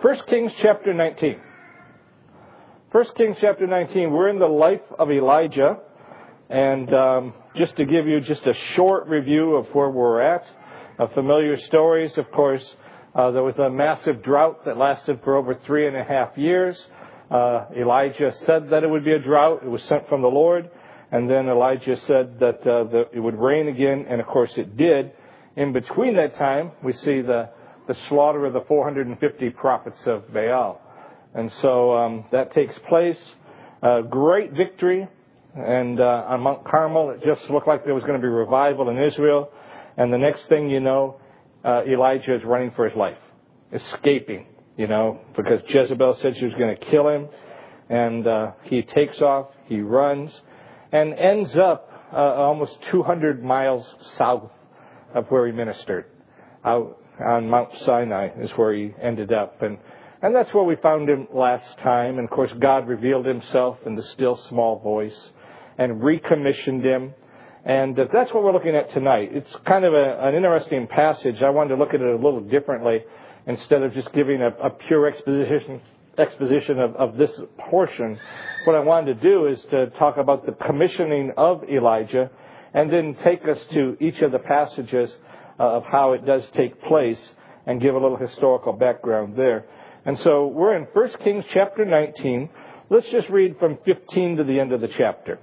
1 Kings chapter 19. 1 Kings chapter 19, we're in the life of Elijah. And just to give you just a short review of where we're at, familiar stories, of course. There was a massive drought that lasted for over 3.5 years. Elijah said that it would be a drought. It was sent from the Lord. And then Elijah said that it would rain again. And, of course, it did. In between that time, we see the slaughter of the 450 prophets of Baal. And so that takes place. Great victory. And on Mount Carmel, it just looked like there was going to be revival in Israel. And the next thing you know, Elijah is running for his life, escaping, because Jezebel said she was going to kill him. And he takes off, he runs, and ends up almost 200 miles south of where he ministered. Out on Mount Sinai is where he ended up. And that's where we found him last time. And, of course, God revealed himself in the still small voice and recommissioned him. And that's what we're looking at tonight. It's kind of an interesting passage. I wanted to look at it a little differently instead of just giving a pure exposition of this portion. What I wanted to do is to talk about the commissioning of Elijah and then take us to each of the passages of how it does take place and give a little historical background there. And so we're in 1 Kings chapter 19. Let's just read from 15 to the end of the chapter.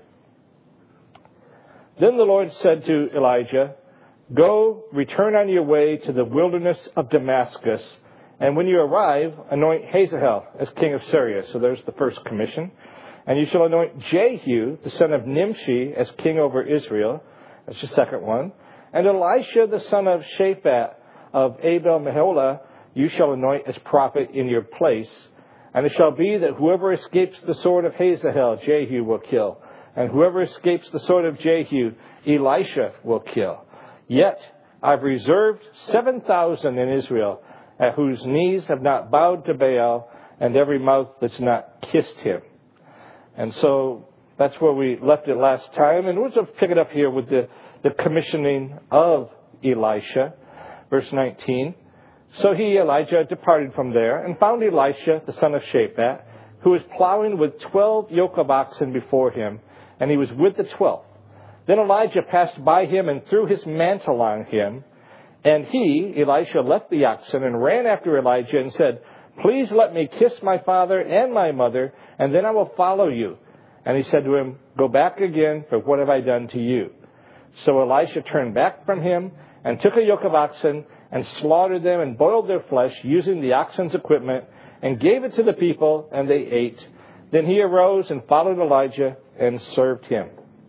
Then the Lord said to Elijah, "Go, return on your way to the wilderness of Damascus, and when you arrive, anoint Hazael as king of Syria." So there's the first commission. "And you shall anoint Jehu, the son of Nimshi, as king over Israel." That's the second one. "And Elisha, the son of Shaphat of Abel-Meholah, you shall anoint as prophet in your place. And it shall be that whoever escapes the sword of Hazael, Jehu will kill. And whoever escapes the sword of Jehu, Elisha will kill. Yet I've reserved 7,000 in Israel, whose knees have not bowed to Baal, and every mouth that's not kissed him." And so that's where we left it last time. And we'll just pick it up here with the commissioning of Elisha. Verse 19. "So he, Elijah, departed from there and found Elisha, the son of Shaphat, who was plowing with 12 yoke of oxen before him, and he was with the 12th. Then Elijah passed by him and threw his mantle on him. And he, Elisha, left the oxen and ran after Elijah and said, 'Please let me kiss my father and my mother, and then I will follow you.' And he said to him, 'Go back again, for what have I done to you?' So Elisha turned back from him and took a yoke of oxen and slaughtered them and boiled their flesh using the oxen's equipment and gave it to the people, and they ate. Then he arose and followed Elijah and served him."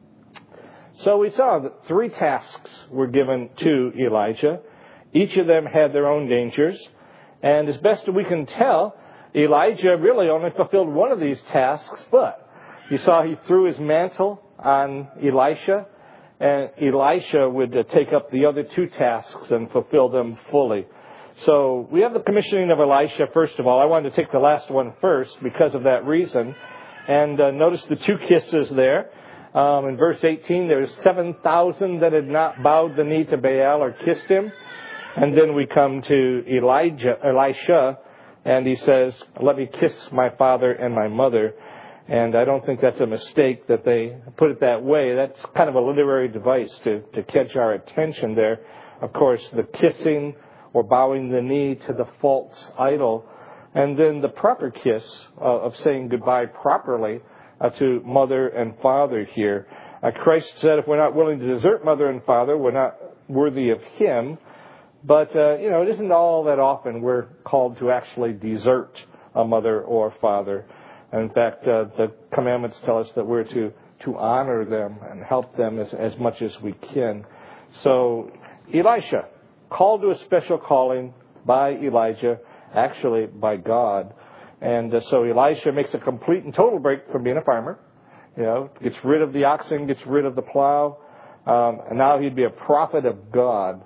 So we saw that 3 tasks were given to Elijah. Each of them had their own dangers. And as best we can tell, Elijah really only fulfilled one of these tasks, but you saw he threw his mantle on Elisha, and Elisha would take up the other 2 tasks and fulfill them fully. So we have the commissioning of Elisha, first of all. I wanted to take the last one first because of that reason. And notice the 2 kisses there. In verse 18, there's 7,000 that had not bowed the knee to Baal or kissed him. And then we come to Elisha, and he says, "Let me kiss my father and my mother." And I don't think that's a mistake that they put it that way. That's kind of a literary device to catch our attention there. Of course, the kissing or bowing the knee to the false idol. And then the proper kiss of saying goodbye properly to mother and father here. Christ said if we're not willing to desert mother and father, we're not worthy of him. But, it isn't all that often we're called to actually desert a mother or father. In fact, the commandments tell us that we're to honor them and help them as much as we can. So Elisha, called to a special calling by Elijah, actually by God. And so Elisha makes a complete and total break from being a farmer. Gets rid of the oxen, gets rid of the plow. And now he'd be a prophet of God.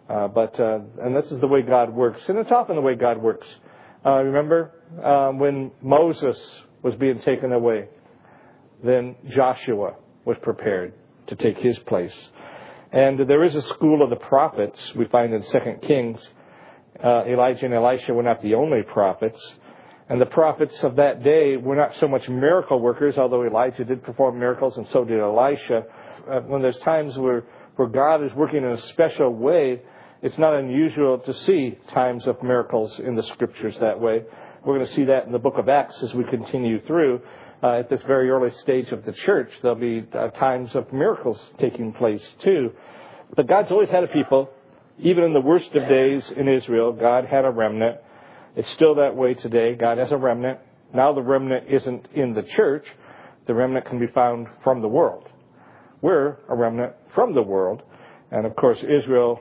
And this is the way God works. And it's often the way God works. Remember when Moses was being taken away, then Joshua was prepared to take his place. And there is a school of the prophets we find in 2 Kings. Elijah and Elisha were not the only prophets. And the prophets of that day were not so much miracle workers, although Elijah did perform miracles and so did Elisha. When there's times where God is working in a special way, it's not unusual to see times of miracles in the Scriptures that way. We're going to see that in the book of Acts as we continue through. At this very early stage of the church, there'll be times of miracles taking place too. But God's always had a people. Even in the worst of days in Israel, God had a remnant. It's still that way today. God has a remnant. Now the remnant isn't in the church. The remnant can be found from the world. We're a remnant from the world. And of course, Israel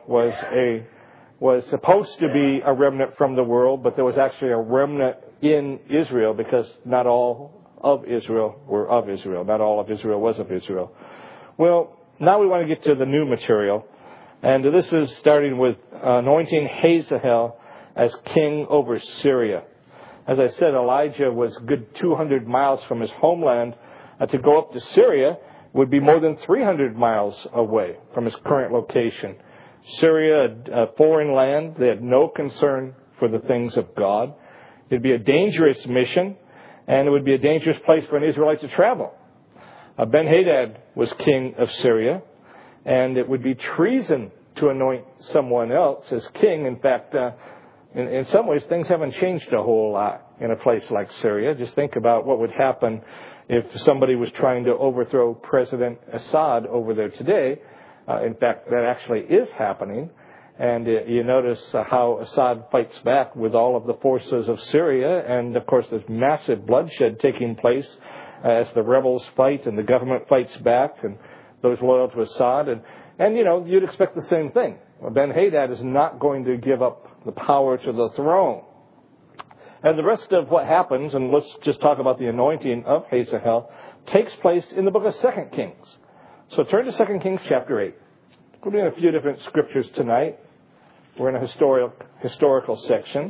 was supposed to be a remnant from the world, but there was actually a remnant in Israel because not all of Israel were of Israel. Not all of Israel was of Israel. Well, now we want to get to the new material. And this is starting with anointing Hazael as king over Syria. As I said, Elijah was a good 200 miles from his homeland. To go up to Syria would be more than 300 miles away from his current location. Syria, a foreign land, they had no concern for the things of God. It'd be a dangerous mission, and it would be a dangerous place for an Israelite to travel. Ben-Hadad was king of Syria, and it would be treason to anoint someone else as king. In fact, in some ways, things haven't changed a whole lot in a place like Syria. Just think about what would happen if somebody was trying to overthrow President Assad over there today. In fact, that actually is happening. And you notice how Assad fights back with all of the forces of Syria. And, of course, there's massive bloodshed taking place as the rebels fight and the government fights back and those loyal to Assad. And you'd expect the same thing. Ben-Hadad is not going to give up the power to the throne. And the rest of what happens, and let's just talk about the anointing of Hazael, takes place in the book of 2 Kings. So turn to 2 Kings chapter 8. We're doing a few different scriptures tonight. We're in a historical section.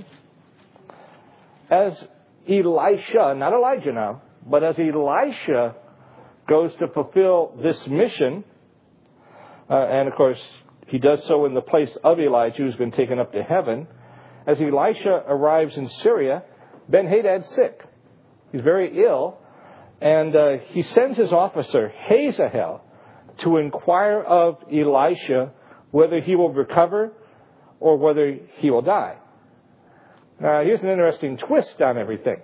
As Elisha, not Elijah now, but as Elisha goes to fulfill this mission, and of course he does so in the place of Elijah, who's been taken up to heaven. As Elisha arrives in Syria, Ben-Hadad's sick. He's very ill, and he sends his officer, Hazael, to inquire of Elisha whether he will recover or whether he will die. Now, here's an interesting twist on everything.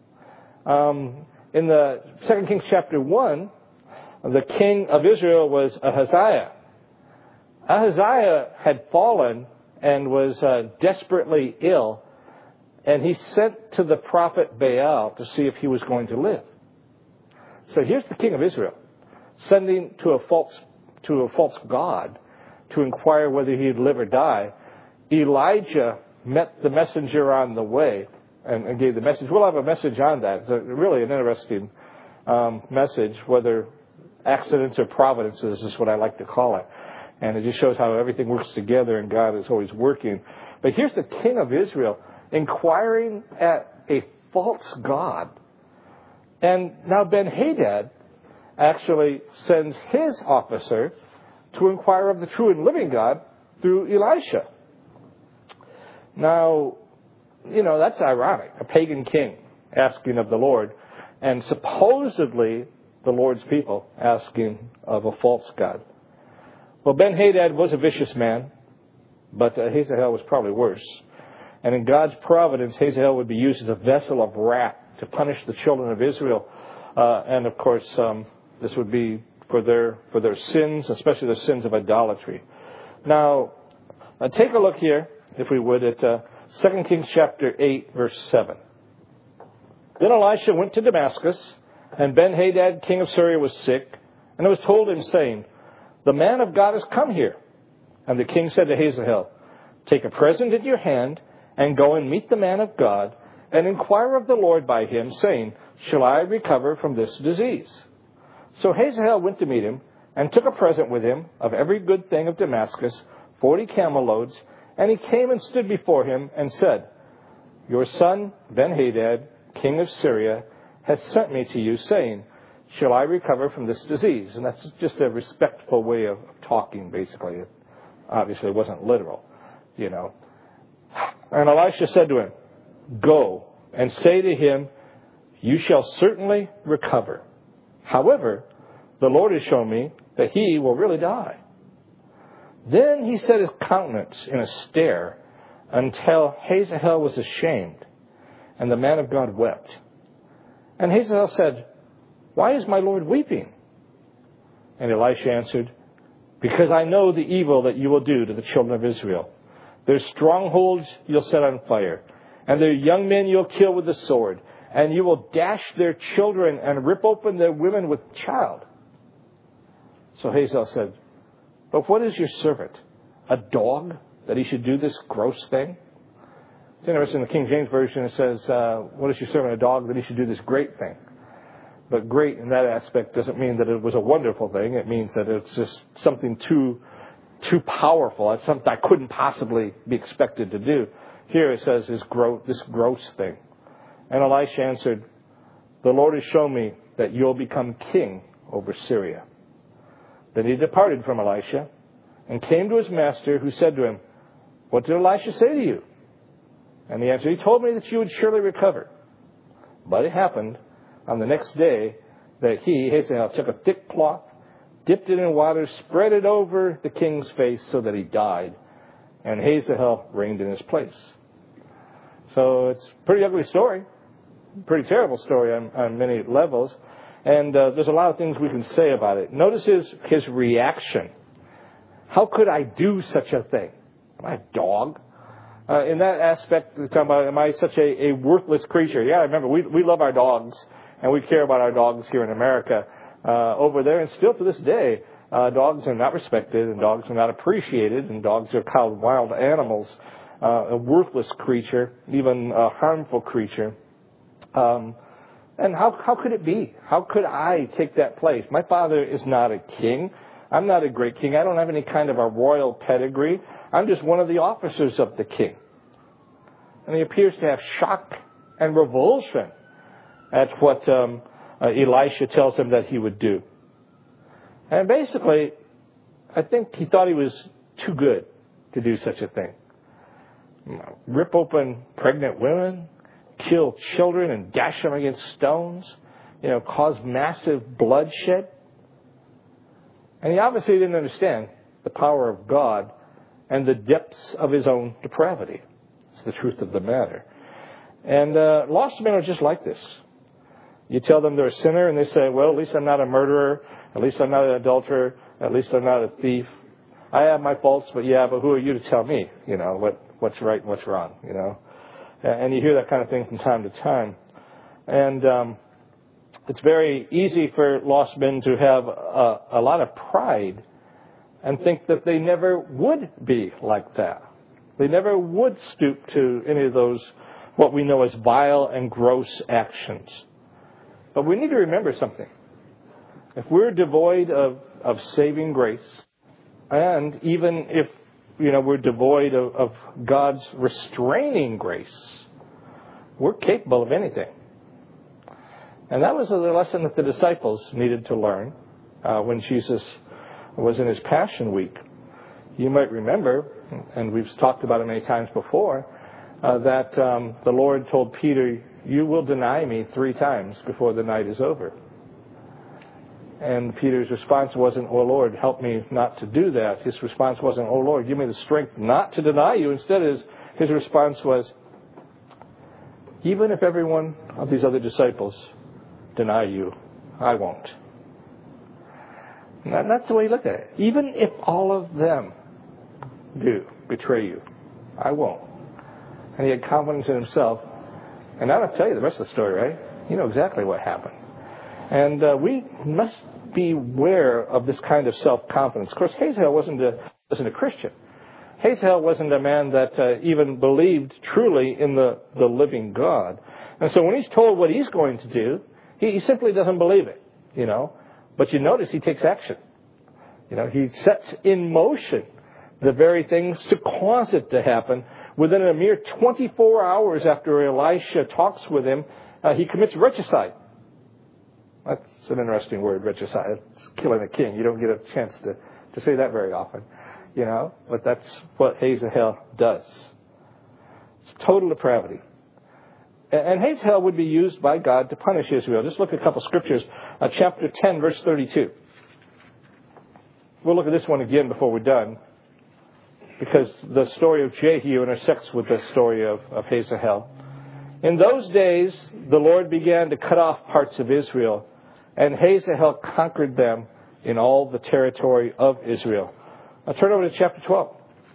In the 2 Kings chapter 1, the king of Israel was Ahaziah. Ahaziah had fallen and was desperately ill, and he sent to the prophet Baal to see if he was going to live. So here's the king of Israel sending to a false god to inquire whether he'd live or die. Elijah met the messenger on the way and gave the message. We'll have a message on that. It's really an interesting message, whether accidents or providences is what I like to call it. And it just shows how everything works together and God is always working. But here's the king of Israel inquiring at a false god. And now Ben-Hadad actually sends his officer to inquire of the true and living God through Elisha. Now, that's ironic. A pagan king asking of the Lord, and supposedly the Lord's people asking of a false god. Well, Ben-Hadad was a vicious man, but Hazael was probably worse. And in God's providence, Hazael would be used as a vessel of wrath to punish the children of Israel. And of course, this would be for their sins, especially the sins of idolatry. Now, take a look here, if we would, at 2 Kings chapter 8, verse 7. Then Elisha went to Damascus, and Ben-Hadad, king of Syria, was sick. And it was told him, saying, "The man of God has come here." And the king said to Hazael, "Take a present in your hand, and go and meet the man of God, and inquire of the Lord by him, saying, Shall I recover from this disease?" So Hazael went to meet him, and took a present with him of every good thing of Damascus, 40 camel loads. And he came and stood before him, and said, "Your son Ben-Hadad, king of Syria, has sent me to you, saying, Shall I recover from this disease?" And that's just a respectful way of talking, basically. It obviously wasn't literal, And Elisha said to him, "Go and say to him, you shall certainly recover. However, the Lord has shown me that he will really die." Then he set his countenance in a stare until Hazael was ashamed, and the man of God wept. And Hazael said, "Why is my Lord weeping?" And Elisha answered, "Because I know the evil that you will do to the children of Israel. Their strongholds you'll set on fire, and their young men you'll kill with the sword, and you will dash their children and rip open their women with child." So Hazael said, "But what is your servant? A dog, that he should do this gross thing?" It's interesting, in the King James Version it says, "What is your servant? A dog, that he should do this great thing?" But great in that aspect doesn't mean that it was a wonderful thing. It means that it's just something too powerful. It's something I couldn't possibly be expected to do. Here it says this gross thing. And Elisha answered, "The Lord has shown me that you'll become king over Syria." Then he departed from Elisha and came to his master, who said to him, "What did Elisha say to you?" And he answered, "He told me that you would surely recover." But it happened on the next day that he, Hazael, took a thick cloth, dipped it in water, spread it over the king's face so that he died. And Hazael reigned in his place. So it's a pretty ugly story. Pretty terrible story on many levels. And there's a lot of things we can say about it. Notice his reaction. How could I do such a thing? Am I a dog? In that aspect, we're talking about, am I such a worthless creature? Yeah, remember, we love our dogs, and we care about our dogs here in America. Over there, and still to this day, dogs are not respected, and dogs are not appreciated, and dogs are called wild animals, a worthless creature, even a harmful creature. And how could it be? How could I take that place? My father is not a king. I'm not a great king. I don't have any kind of a royal pedigree. I'm just one of the officers of the king. And he appears to have shock and revulsion at what Elisha tells him that he would do. And basically, I think he thought he was too good to do such a thing. Rip open pregnant women, kill children and dash them against stones, cause massive bloodshed. And he obviously didn't understand the power of God and the depths of his own depravity. It's the truth of the matter. And lost men are just like this. You tell them they're a sinner, and they say, "Well, at least I'm not a murderer. At least I'm not an adulterer. At least I'm not a thief. I have my faults, but who are you to tell me, what's right and what's wrong, And you hear that kind of thing from time to time. And it's very easy for lost men to have a lot of pride and think that they never would be like that. They never would stoop to any of those, what we know as vile and gross actions. But we need to remember something. If we're devoid of saving grace, and even if we're devoid of God's restraining grace, we're capable of anything. And that was the lesson that the disciples needed to learn when Jesus was in his Passion Week. You might remember, and we've talked about it many times before, that the Lord told Peter, "You will deny me 3 times before the night is over." And Peter's response wasn't, "Oh Lord, help me not to do that." His response wasn't, "Oh Lord, give me the strength not to deny you." Instead, his response was, "Even if every one of these other disciples deny you, I won't." And that's the way he looked at it. Even if all of them do betray you, I won't. And he had confidence in himself. And I don't tell you the rest of the story, right? You know exactly what happened. And we must be aware of this kind of self-confidence. Of course, Hazael wasn't a Christian. Hazael wasn't a man that even believed truly in the living God. And so when he's told what he's going to do, he simply doesn't believe it, But you notice he takes action. He sets in motion the very things to cause it to happen. Within a mere 24 hours after Elisha talks with him, he commits regicide. That's an interesting word, regicide. It's killing a king. You don't get a chance to say that very often, But that's what Hazael does. It's total depravity. And Hazael would be used by God to punish Israel. Just look at a couple scriptures. Chapter 10, verse 32. We'll look at this one again before we're done, because the story of Jehu intersects with the story of Hazael. In those days, the Lord began to cut off parts of Israel, and Hazael conquered them in all the territory of Israel. Now turn over to chapter 12.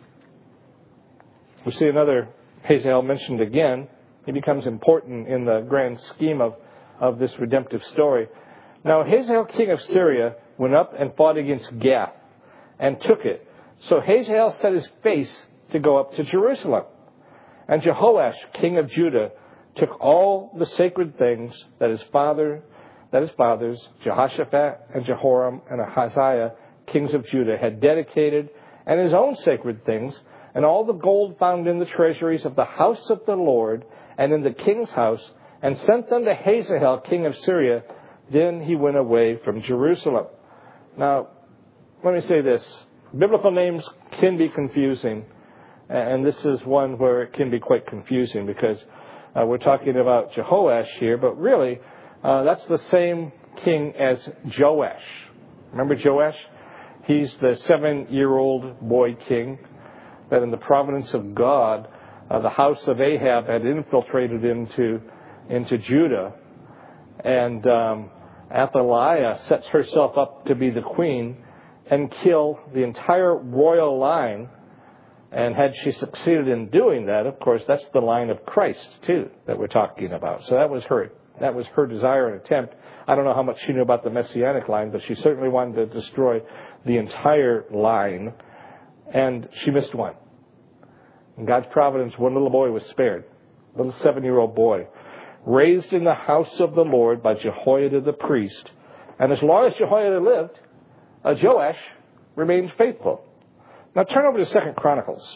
We see another Hazael mentioned again. He becomes important in the grand scheme of this redemptive story. Now Hazael, king of Syria, went up and fought against Gath and took it. So Hazael set his face to go up to Jerusalem. And Jehoash, king of Judah, took all the sacred things that his fathers, Jehoshaphat and Jehoram and Ahaziah, kings of Judah, had dedicated, and his own sacred things, and all the gold found in the treasuries of the house of the Lord and in the king's house, and sent them to Hazael, king of Syria. Then he went away from Jerusalem. Now, let me say this. Biblical names can be confusing, and this is one where it can be quite confusing, because we're talking about Jehoash here, but really, that's the same king as Joash. Remember Joash? He's the 7-year-old boy king that in the providence of God, the house of Ahab had infiltrated into Judah. And Athaliah sets herself up to be the queen and kill the entire royal line. And had she succeeded in doing that, of course, that's the line of Christ, too, that we're talking about. So that was her desire and attempt. I don't know how much she knew about the Messianic line, but she certainly wanted to destroy the entire line. And she missed one. In God's providence, one little boy was spared. A little 7-year-old boy. Raised in the house of the Lord by Jehoiada the priest. And as long as Jehoiada lived, Joash remained faithful. Now turn over to 2 Chronicles.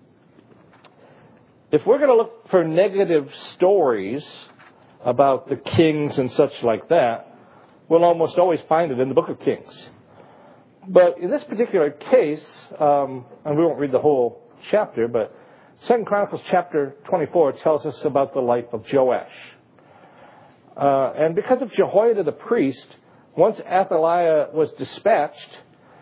If we're going to look for negative stories about the kings and such like that, we'll almost always find it in the book of Kings. But in this particular case, and we won't read the whole chapter, but 2 Chronicles chapter 24 tells us about the life of Joash. And because of Jehoiada the priest, once Athaliah was dispatched,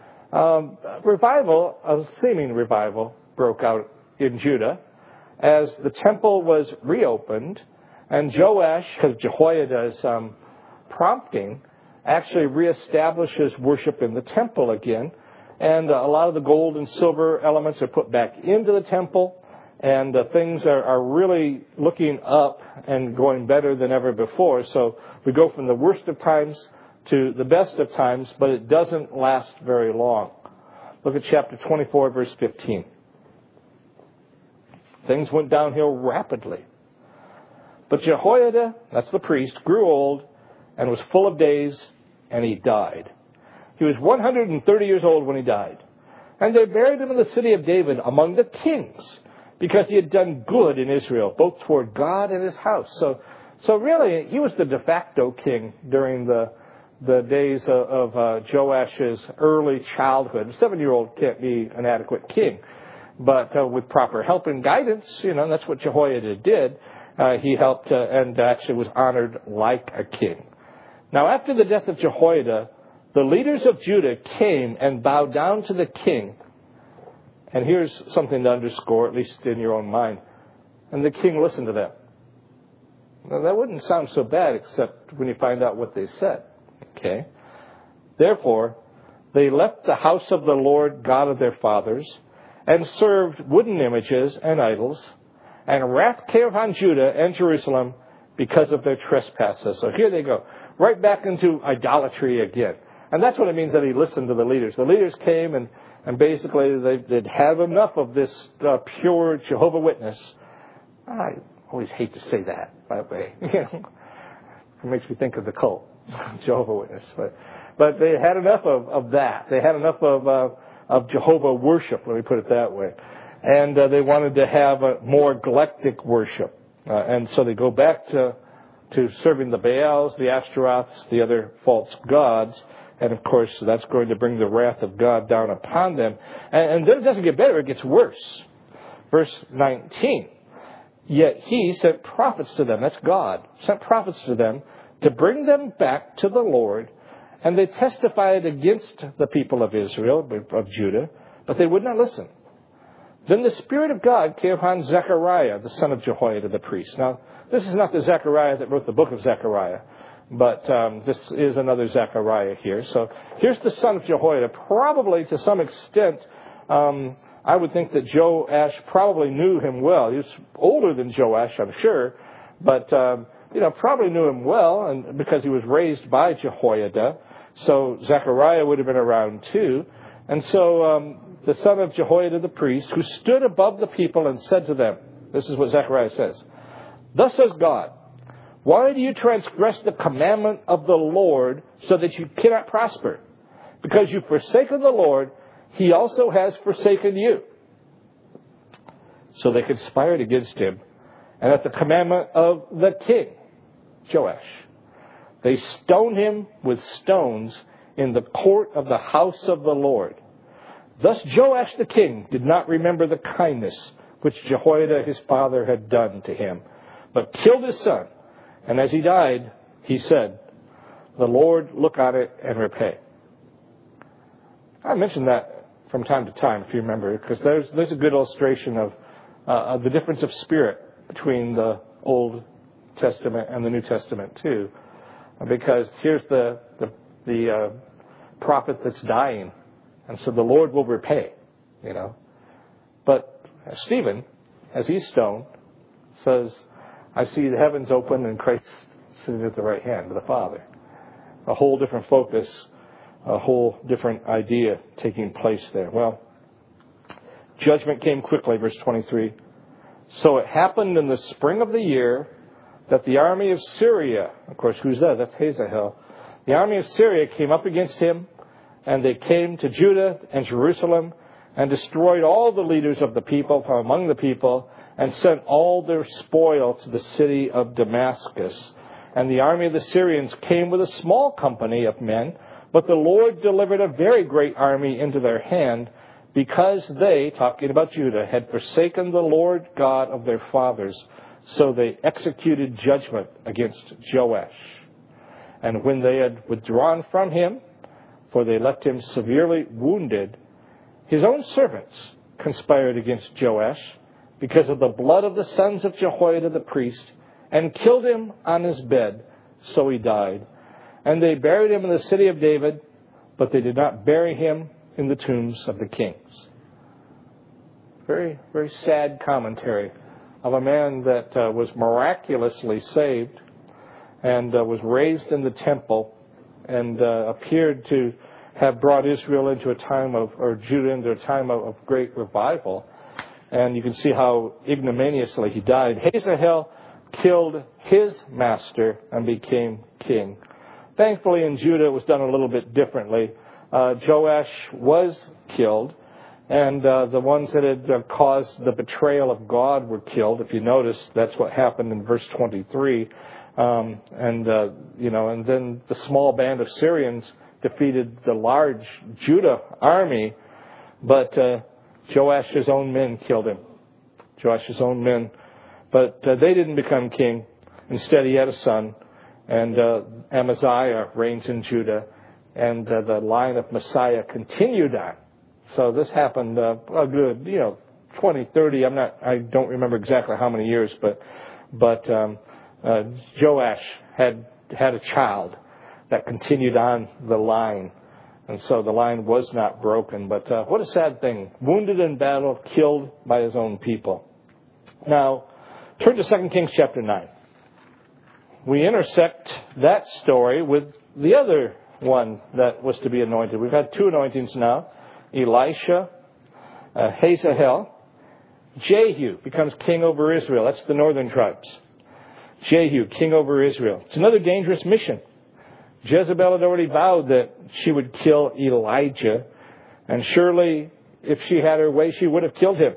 a seeming revival, broke out in Judah as the temple was reopened, and Joash, because Jehoiada's prompting, actually reestablishes worship in the temple again, and a lot of the gold and silver elements are put back into the temple, and things are really looking up and going better than ever before. So we go from the worst of times to the best of times, but it doesn't last very long. Look at chapter 24, verse 15. Things went downhill rapidly. But Jehoiada, that's the priest, grew old and was full of days, and he died. He was 130 years old when he died. And they buried him in the city of David among the kings, because he had done good in Israel, both toward God and his house. So really, he was the de facto king during the days of Joash's early childhood. A 7-year-old can't be an adequate king. But with proper help and guidance, that's what Jehoiada did. He helped and actually was honored like a king. Now, after the death of Jehoiada, the leaders of Judah came and bowed down to the king. And here's something to underscore, at least in your own mind. And the king listened to them. Now, that wouldn't sound so bad, except when you find out what they said. Okay. Therefore, they left the house of the Lord God of their fathers and served wooden images and idols, and wrath came upon Judah and Jerusalem because of their trespasses. So here they go, right back into idolatry again. And that's what it means that he listened to the leaders. The leaders came and basically they'd had enough of this pure Jehovah Witness. I always hate to say that, by the way. It makes me think of the cult. Jehovah Witness, but they had enough of that. They had enough of Jehovah worship, let me put it that way, and they wanted to have a more galactic worship, and so they go back to serving the Baals, the Ashtaroths, the other false gods, and of course that's going to bring the wrath of God down upon them. And then it doesn't get better; it gets worse. Verse 19. Yet he sent prophets to them, that's God, sent prophets to them to bring them back to the Lord. And they testified against the people of Israel, of Judah, but they would not listen. Then the Spirit of God came upon Zechariah, the son of Jehoiada the priest. Now, this is not the Zechariah that wrote the book of Zechariah, but this is another Zechariah here. So here's the son of Jehoiada. Probably to some extent, I would think that Joash probably knew him well. He was older than Joash, I'm sure, but probably knew him well, and because he was raised by Jehoiada. So Zechariah would have been around too. And so the son of Jehoiada the priest, who stood above the people and said to them, this is what Zechariah says, "Thus says God, why do you transgress the commandment of the Lord so that you cannot prosper? Because you've forsaken the Lord, he also has forsaken you." So they conspired against him, and at the commandment of the king, Joash, they stoned him with stones in the court of the house of the Lord. Thus Joash the king did not remember the kindness which Jehoiada his father had done to him, but killed his son. And as he died, he said, "The Lord look on it and repay." I mention that from time to time, if you remember, because there's a good illustration of the difference of spirit between the Old Testament and the New Testament too. Because here's the prophet that's dying, and so the Lord will repay, But Stephen, as he's stoned, says, "I see the heavens open and Christ sitting at the right hand of the Father." A whole different focus, a whole different idea taking place there. Well, judgment came quickly, verse 23. "So it happened in the spring of the year that the army of Syria," of course, who's that? That's Hazael. "The army of Syria came up against him, and they came to Judah and Jerusalem and destroyed all the leaders of the people from among the people and sent all their spoil to the city of Damascus. And the army of the Syrians came with a small company of men, but the Lord delivered a very great army into their hand, because they," talking about Judah, "had forsaken the Lord God of their fathers. So they executed judgment against Joash. And when they had withdrawn from him, for they left him severely wounded, his own servants conspired against Joash because of the blood of the sons of Jehoiada the priest, and killed him on his bed, so he died. And they buried him in the city of David, but they did not bury him in the tombs of the kings." Very, very sad commentary of a man that was miraculously saved and was raised in the temple and appeared to have brought Israel into a time or Judah into a time of great revival. And you can see how ignominiously he died. Hazael killed his master and became king. Thankfully, in Judah, it was done a little bit differently. Joash was killed, and the ones that had caused the betrayal of God were killed. If you notice, that's what happened in verse 23. And then the small band of Syrians defeated the large Judah army, but Joash's own men killed him. Joash's own men. But they didn't become king. Instead, he had a son, and Amaziah reigns in Judah, and the line of Messiah continued on. So this happened a good, 20, 30. I don't remember exactly how many years, but Joash had a child that continued on the line, and so the line was not broken. But what a sad thing! Wounded in battle, killed by his own people. Now, turn to 2 Kings chapter 9. We intersect that story with the other one that was to be anointed. We've had two anointings now. Elisha, Hazael. Jehu becomes king over Israel. That's the northern tribes. Jehu, king over Israel. It's another dangerous mission. Jezebel had already vowed that she would kill Elijah, and surely if she had her way, she would have killed him.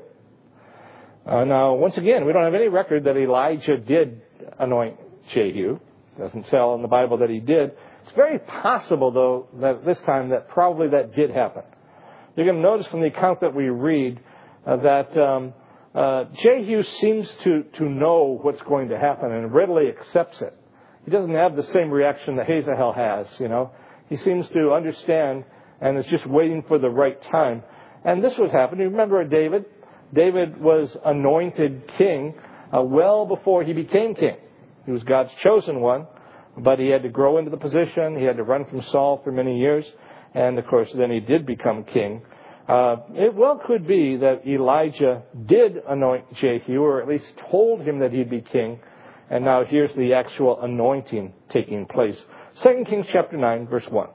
Now, once again, we don't have any record that Elijah did anoint Jehu. It doesn't say in the Bible that he did. It's very possible, though, that this time that probably that did happen. You're going to notice from the account that we read that Jehu seems to know what's going to happen and readily accepts it. He doesn't have the same reaction that Hazael has, He seems to understand and is just waiting for the right time. And this was happening. Remember David? David was anointed king well before he became king. He was God's chosen one, but he had to grow into the position. He had to run from Saul for many years. And, of course, then he did become king. It well could be that Elijah did anoint Jehu, or at least told him that he'd be king. And now here's the actual anointing taking place. 2 Kings chapter 9, verse 1.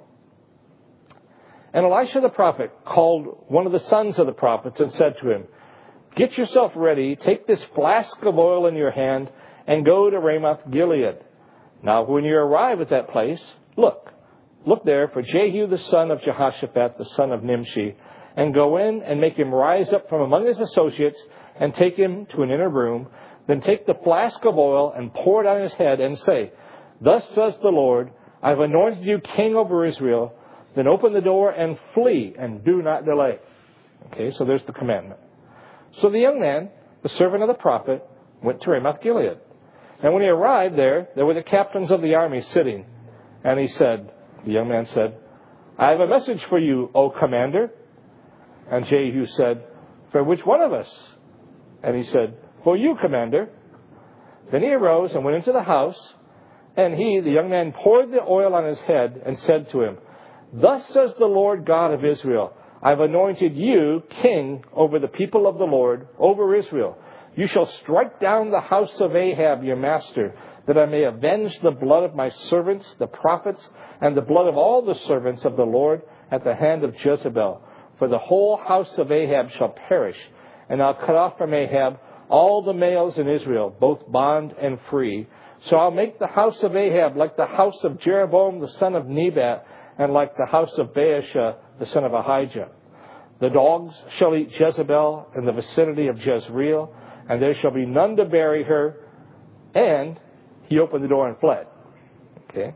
And Elisha the prophet called one of the sons of the prophets and said to him, "Get yourself ready, take this flask of oil in your hand, and go to Ramoth Gilead. Now when you arrive at that place, look there for Jehu the son of Jehoshaphat, the son of Nimshi, and go in and make him rise up from among his associates, and take him to an inner room. Then take the flask of oil and pour it on his head, and say, 'Thus says the Lord, I've anointed you king over Israel.' Then open the door and flee, and do not delay." Okay, so there's the commandment. So the young man, the servant of the prophet, went to Ramoth Gilead. And when he arrived there were the captains of the army sitting. And the young man said, "I have a message for you, O commander." And Jehu said, "For which one of us?" And he said, "For you, commander." Then he arose and went into the house. And the young man, poured the oil on his head and said to him, "Thus says the Lord God of Israel, I've anointed you king over the people of the Lord, over Israel. You shall strike down the house of Ahab, your master, that I may avenge the blood of my servants, the prophets, and the blood of all the servants of the Lord at the hand of Jezebel. For the whole house of Ahab shall perish, and I'll cut off from Ahab all the males in Israel, both bond and free. So I'll make the house of Ahab like the house of Jeroboam the son of Nebat, and like the house of Baasha the son of Ahijah. The dogs shall eat Jezebel in the vicinity of Jezreel, and there shall be none to bury her." And he opened the door and fled. Okay.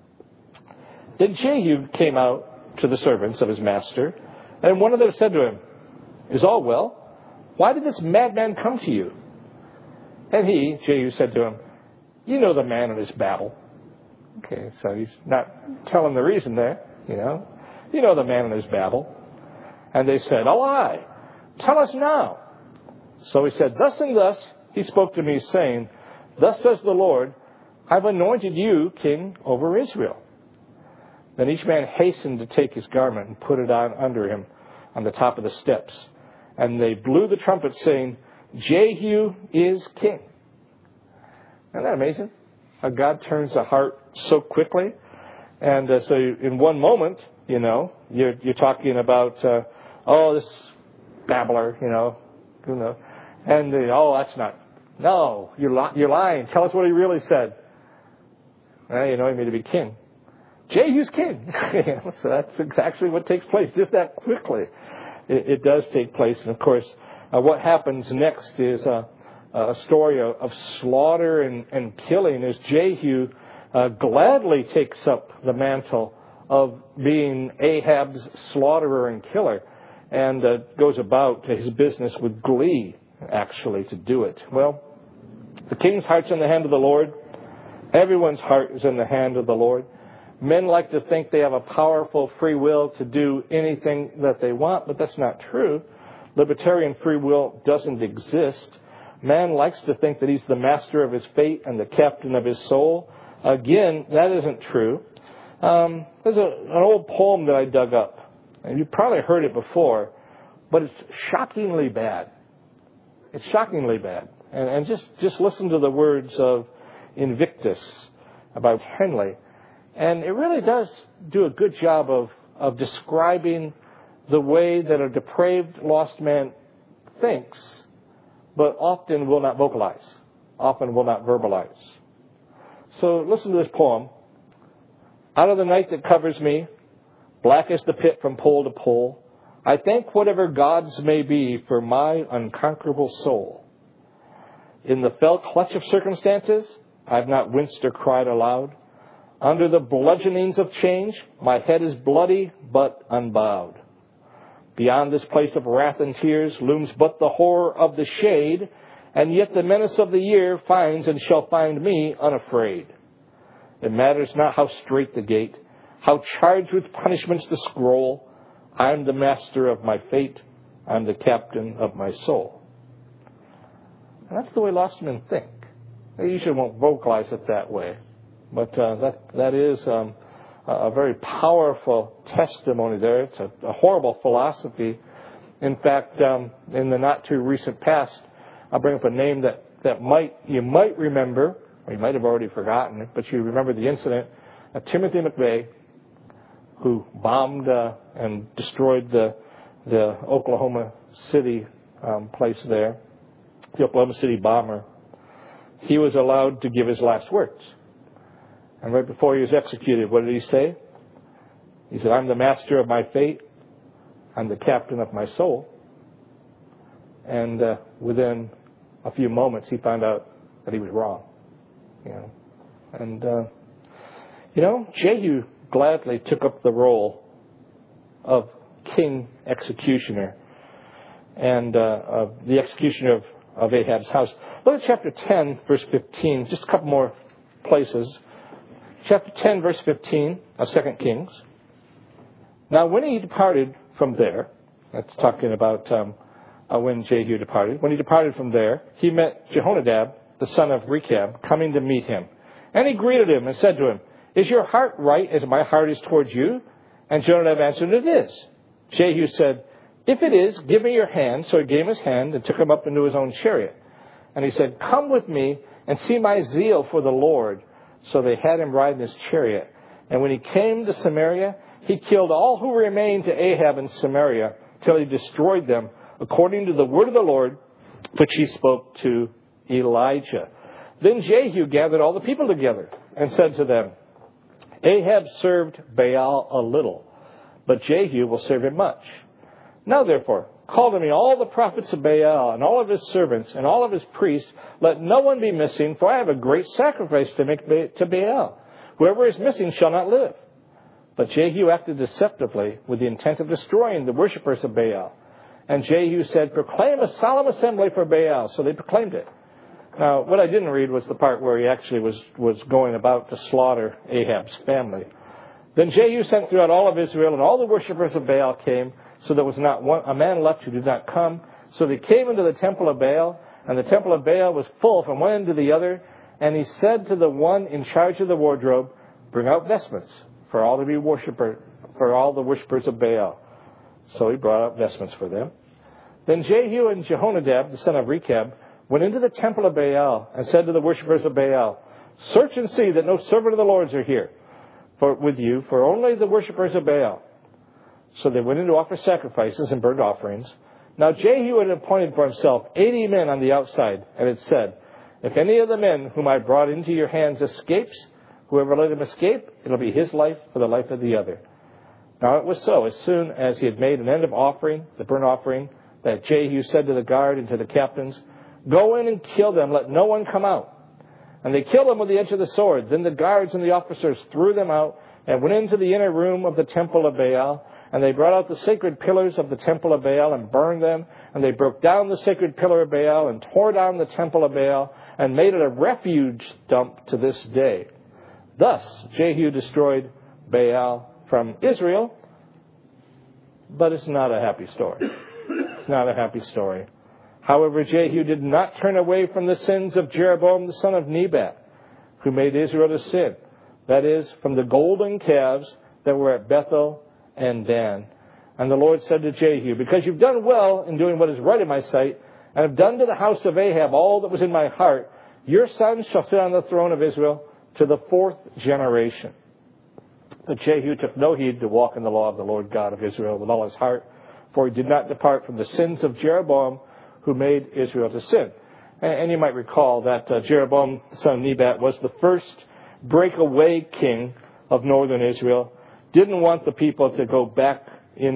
Then Jehu came out to the servants of his master, and one of them said to him, "Is all well? Why did this madman come to you?" And Jehu, said to him, "You know the man and his babble." Okay, so he's not telling the reason there, You know the man and his babble. And they said, "Aye, tell us now." So he said, "Thus and thus he spoke to me, saying, 'Thus says the Lord, I've anointed you king over Israel.' Then each man hastened to take his garment and put it on under him on the top of the steps. And they blew the trumpet, saying, 'Jehu is king.'" Isn't that amazing? How God turns a heart so quickly. And so in one moment, you're talking about, this babbler, and that's not. No, you're lying. Tell us what he really said. He made me to be king. Jehu's king. So that's exactly what takes place, just that quickly. It does take place. And of course, what happens next is a story of slaughter and killing as Jehu gladly takes up the mantle of being Ahab's slaughterer and killer, and goes about his business with glee, actually, to do it. Well, the king's heart's in the hand of the Lord. Everyone's heart is in the hand of the Lord. Men like to think they have a powerful free will to do anything that they want, but that's not true. Libertarian free will doesn't exist. Man likes to think that he's the master of his fate and the captain of his soul. Again, that isn't true. There's an old poem that I dug up, and you've probably heard it before, but it's shockingly bad. It's shockingly bad. And just listen to the words of Invictus about Henley. And it really does do a good job of describing the way that a depraved, lost man thinks, but often will not vocalize, often will not verbalize. So listen to this poem. "Out of the night that covers me, black as the pit from pole to pole, I thank whatever gods may be for my unconquerable soul. In the fell clutch of circumstances, I've not winced or cried aloud. Under the bludgeonings of change, my head is bloody but unbowed. Beyond this place of wrath and tears looms but the horror of the shade, and yet the menace of the year finds and shall find me unafraid. It matters not how strait the gate, how charged with punishments the scroll. I'm the master of my fate. I'm the captain of my soul. And that's the way lost men think. They usually won't vocalize it that way. But that is a very powerful testimony there. It's a horrible philosophy. In fact, in the not too recent past, I'll bring up a name that you might remember, or you might have already forgotten it, but you remember the incident of Timothy McVeigh, who bombed and destroyed the Oklahoma City place there, the Oklahoma City bomber. He was allowed to give his last words. And right before he was executed, what did he say? He said, I'm the master of my fate. I'm the captain of my soul. And within a few moments, he found out that he was wrong. And Jehu gladly took up the role of king executioner and the executioner of Ahab's house. Look at chapter 10, verse 15, just a couple more places. Chapter 10, verse 15 of 2 Kings. Now, when he departed from there, that's talking about when Jehu departed. When he departed from there, he met Jehonadab, the son of Rechab, coming to meet him. And he greeted him and said to him, Is your heart right as my heart is towards you? And Jehonadab answered, It is. Jehu said, If it is, give me your hand. So he gave him his hand and took him up into his own chariot. And he said, Come with me and see my zeal for the Lord. So they had him ride in his chariot. And when he came to Samaria, he killed all who remained to Ahab in Samaria till he destroyed them, according to the word of the Lord, which he spoke to Elijah. Then Jehu gathered all the people together and said to them, Ahab served Baal a little, but Jehu will serve him much. Now therefore, call to me all the prophets of Baal and all of his servants and all of his priests. Let no one be missing, for I have a great sacrifice to make to Baal. Whoever is missing shall not live. But Jehu acted deceptively with the intent of destroying the worshippers of Baal. And Jehu said, Proclaim a solemn assembly for Baal. So they proclaimed it. Now, what I didn't read was the part where he actually was going about to slaughter Ahab's family. Then Jehu sent throughout all of Israel, and all the worshippers of Baal came, so there was not a man left who did not come. So they came into the temple of Baal, and the temple of Baal was full from one end to the other. And he said to the one in charge of the wardrobe, Bring out vestments for all the worshippers of Baal. So he brought out vestments for them. Then Jehu and Jehonadab, the son of Rechab, went into the temple of Baal and said to the worshippers of Baal, Search and see that no servant of the Lord's are here with you, for only the worshippers of Baal. So they went in to offer sacrifices and burnt offerings. Now Jehu had appointed for himself 80 men on the outside, and had said, If any of the men whom I brought into your hands escapes, whoever let him escape, it'll be his life for the life of the other. Now it was so, as soon as he had made an end of offering, the burnt offering, that Jehu said to the guard and to the captains, Go in and kill them, let no one come out. And they killed them with the edge of the sword. Then the guards and the officers threw them out and went into the inner room of the temple of Baal. And they brought out the sacred pillars of the temple of Baal and burned them. And they broke down the sacred pillar of Baal and tore down the temple of Baal and made it a refuge dump to this day. Thus Jehu destroyed Baal from Israel. But it's not a happy story. It's not a happy story. However, Jehu did not turn away from the sins of Jeroboam the son of Nebat, who made Israel to sin. That is, from the golden calves that were at Bethel and Dan. And the Lord said to Jehu, Because you've done well in doing what is right in my sight, and have done to the house of Ahab all that was in my heart, your sons shall sit on the throne of Israel to the 4th generation. But Jehu took no heed to walk in the law of the Lord God of Israel with all his heart, for he did not depart from the sins of Jeroboam, who made Israel to sin. And you might recall that Jeroboam, the son of Nebat, was the first breakaway king of northern Israel. Didn't want the people to go back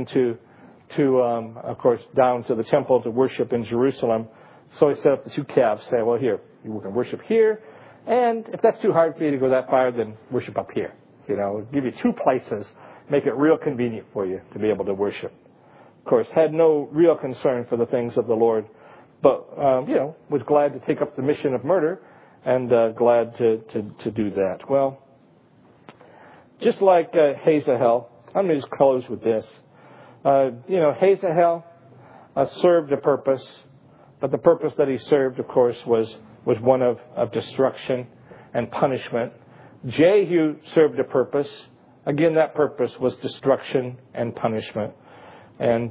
of course, down to the temple to worship in Jerusalem. So he set up the 2 calves, say, well, here, you can worship here. And if that's too hard for you to go that far, then worship up here. Give you 2 places, make it real convenient for you to be able to worship. course, had no real concern for the things of the Lord, but, was glad to take up the mission of murder and glad to do that. Well, just like Hazael, I'm going to just close with this. Hazael served a purpose, but the purpose that he served, of course, was one of destruction and punishment. Jehu served a purpose. Again, that purpose was destruction and punishment. And,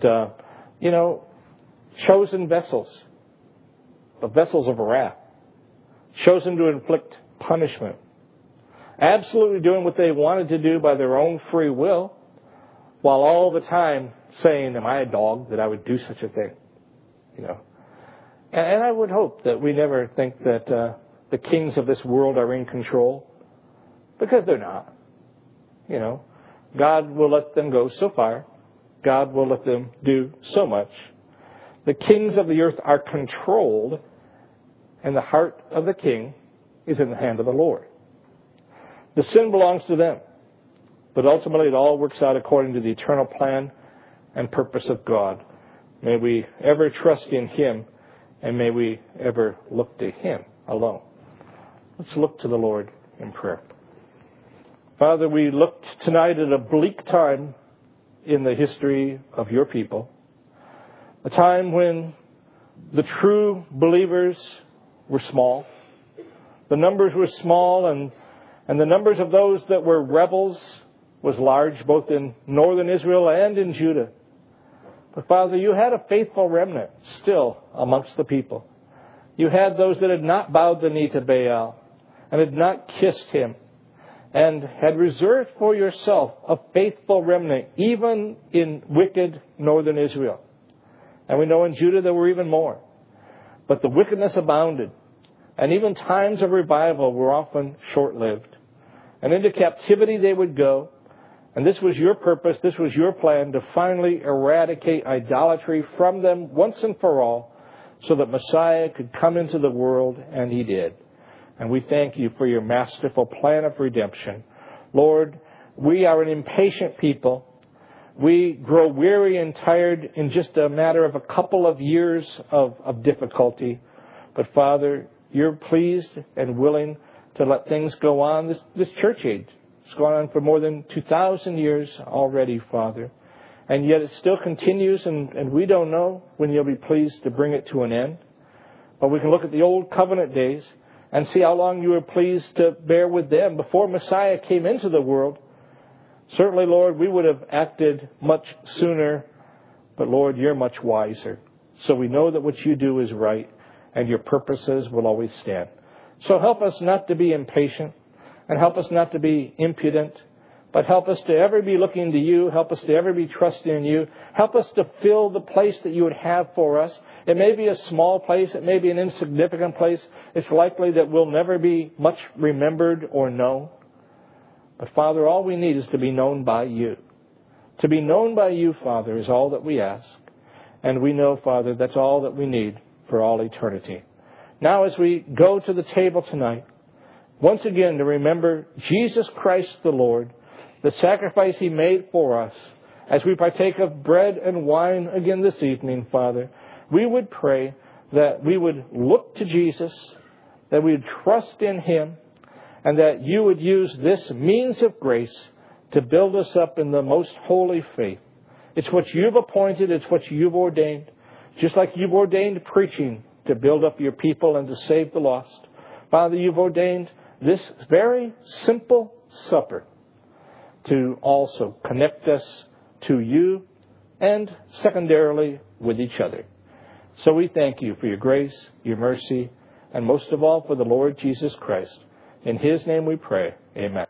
chosen vessels, the vessels of wrath, chosen to inflict punishment, absolutely doing what they wanted to do by their own free will, while all the time saying, am I a dog that I would do such a thing? And I would hope that we never think that the kings of this world are in control, because they're not. God will let them go so far. God will let them do so much. The kings of the earth are controlled, and the heart of the king is in the hand of the Lord. The sin belongs to them, but ultimately it all works out according to the eternal plan and purpose of God. May we ever trust in Him, and may we ever look to Him alone. Let's look to the Lord in prayer. Father, we looked tonight at a bleak time in the history of your people, a time when the true believers were small. The numbers were small, and the numbers of those that were rebels was large, both in northern Israel and in Judah. But Father, you had a faithful remnant still amongst the people. You had those that had not bowed the knee to Baal and had not kissed him, and had reserved for yourself a faithful remnant, even in wicked northern Israel. And we know in Judah there were even more. But the wickedness abounded, and even times of revival were often short-lived. And into captivity they would go, and this was your purpose, this was your plan, to finally eradicate idolatry from them once and for all, so that Messiah could come into the world, and He did. And we thank you for your masterful plan of redemption. Lord, we are an impatient people. We grow weary and tired in just a matter of a couple of years of difficulty. But Father, you're pleased and willing to let things go on. This church age has gone on for more than 2,000 years already, Father. And yet it still continues, and we don't know when you'll be pleased to bring it to an end. But we can look at the old covenant days and see how long you were pleased to bear with them before Messiah came into the world. Certainly, Lord, we would have acted much sooner, but Lord, you're much wiser. So we know that what you do is right, and your purposes will always stand. So help us not to be impatient, and help us not to be impudent, but help us to ever be looking to you. Help us to ever be trusting in you. Help us to fill the place that you would have for us. It may be a small place. It may be an insignificant place. It's likely that we'll never be much remembered or known. But Father, all we need is to be known by you. To be known by you, Father, is all that we ask. And we know, Father, that's all that we need for all eternity. Now, as we go to the table tonight, once again to remember Jesus Christ the Lord, the sacrifice He made for us, as we partake of bread and wine again this evening, Father, we would pray that we would look to Jesus, that we would trust in Him, and that you would use this means of grace to build us up in the most holy faith. It's what you've appointed. It's what you've ordained. Just like you've ordained preaching to build up your people and to save the lost. Father, you've ordained this very simple supper to also connect us to you and secondarily with each other. So we thank you for your grace, your mercy, and most of all for the Lord Jesus Christ. In His name we pray. Amen.